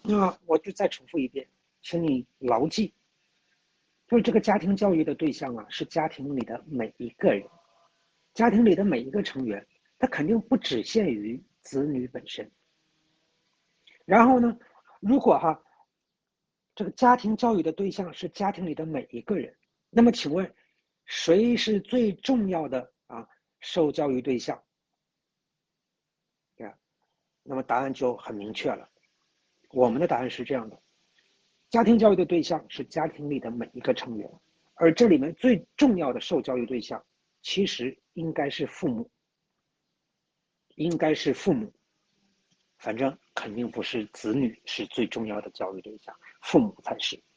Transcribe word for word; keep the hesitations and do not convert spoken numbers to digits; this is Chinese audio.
那我就再重复一遍，请你牢记，就是这个家庭教育的对象啊，是家庭里的每一个人，家庭里的每一个成员，他肯定不只限于子女本身。然后呢，如果哈这个家庭教育的对象是家庭里的每一个人，那么请问谁是最重要的啊受教育对象？对吧？那么答案就很明确了，我们的答案是这样的：家庭教育的对象是家庭里的每一个成员，而这里面最重要的受教育对象，其实应该是父母，应该是父母。反正肯定不是子女是最重要的教育对象，父母才是。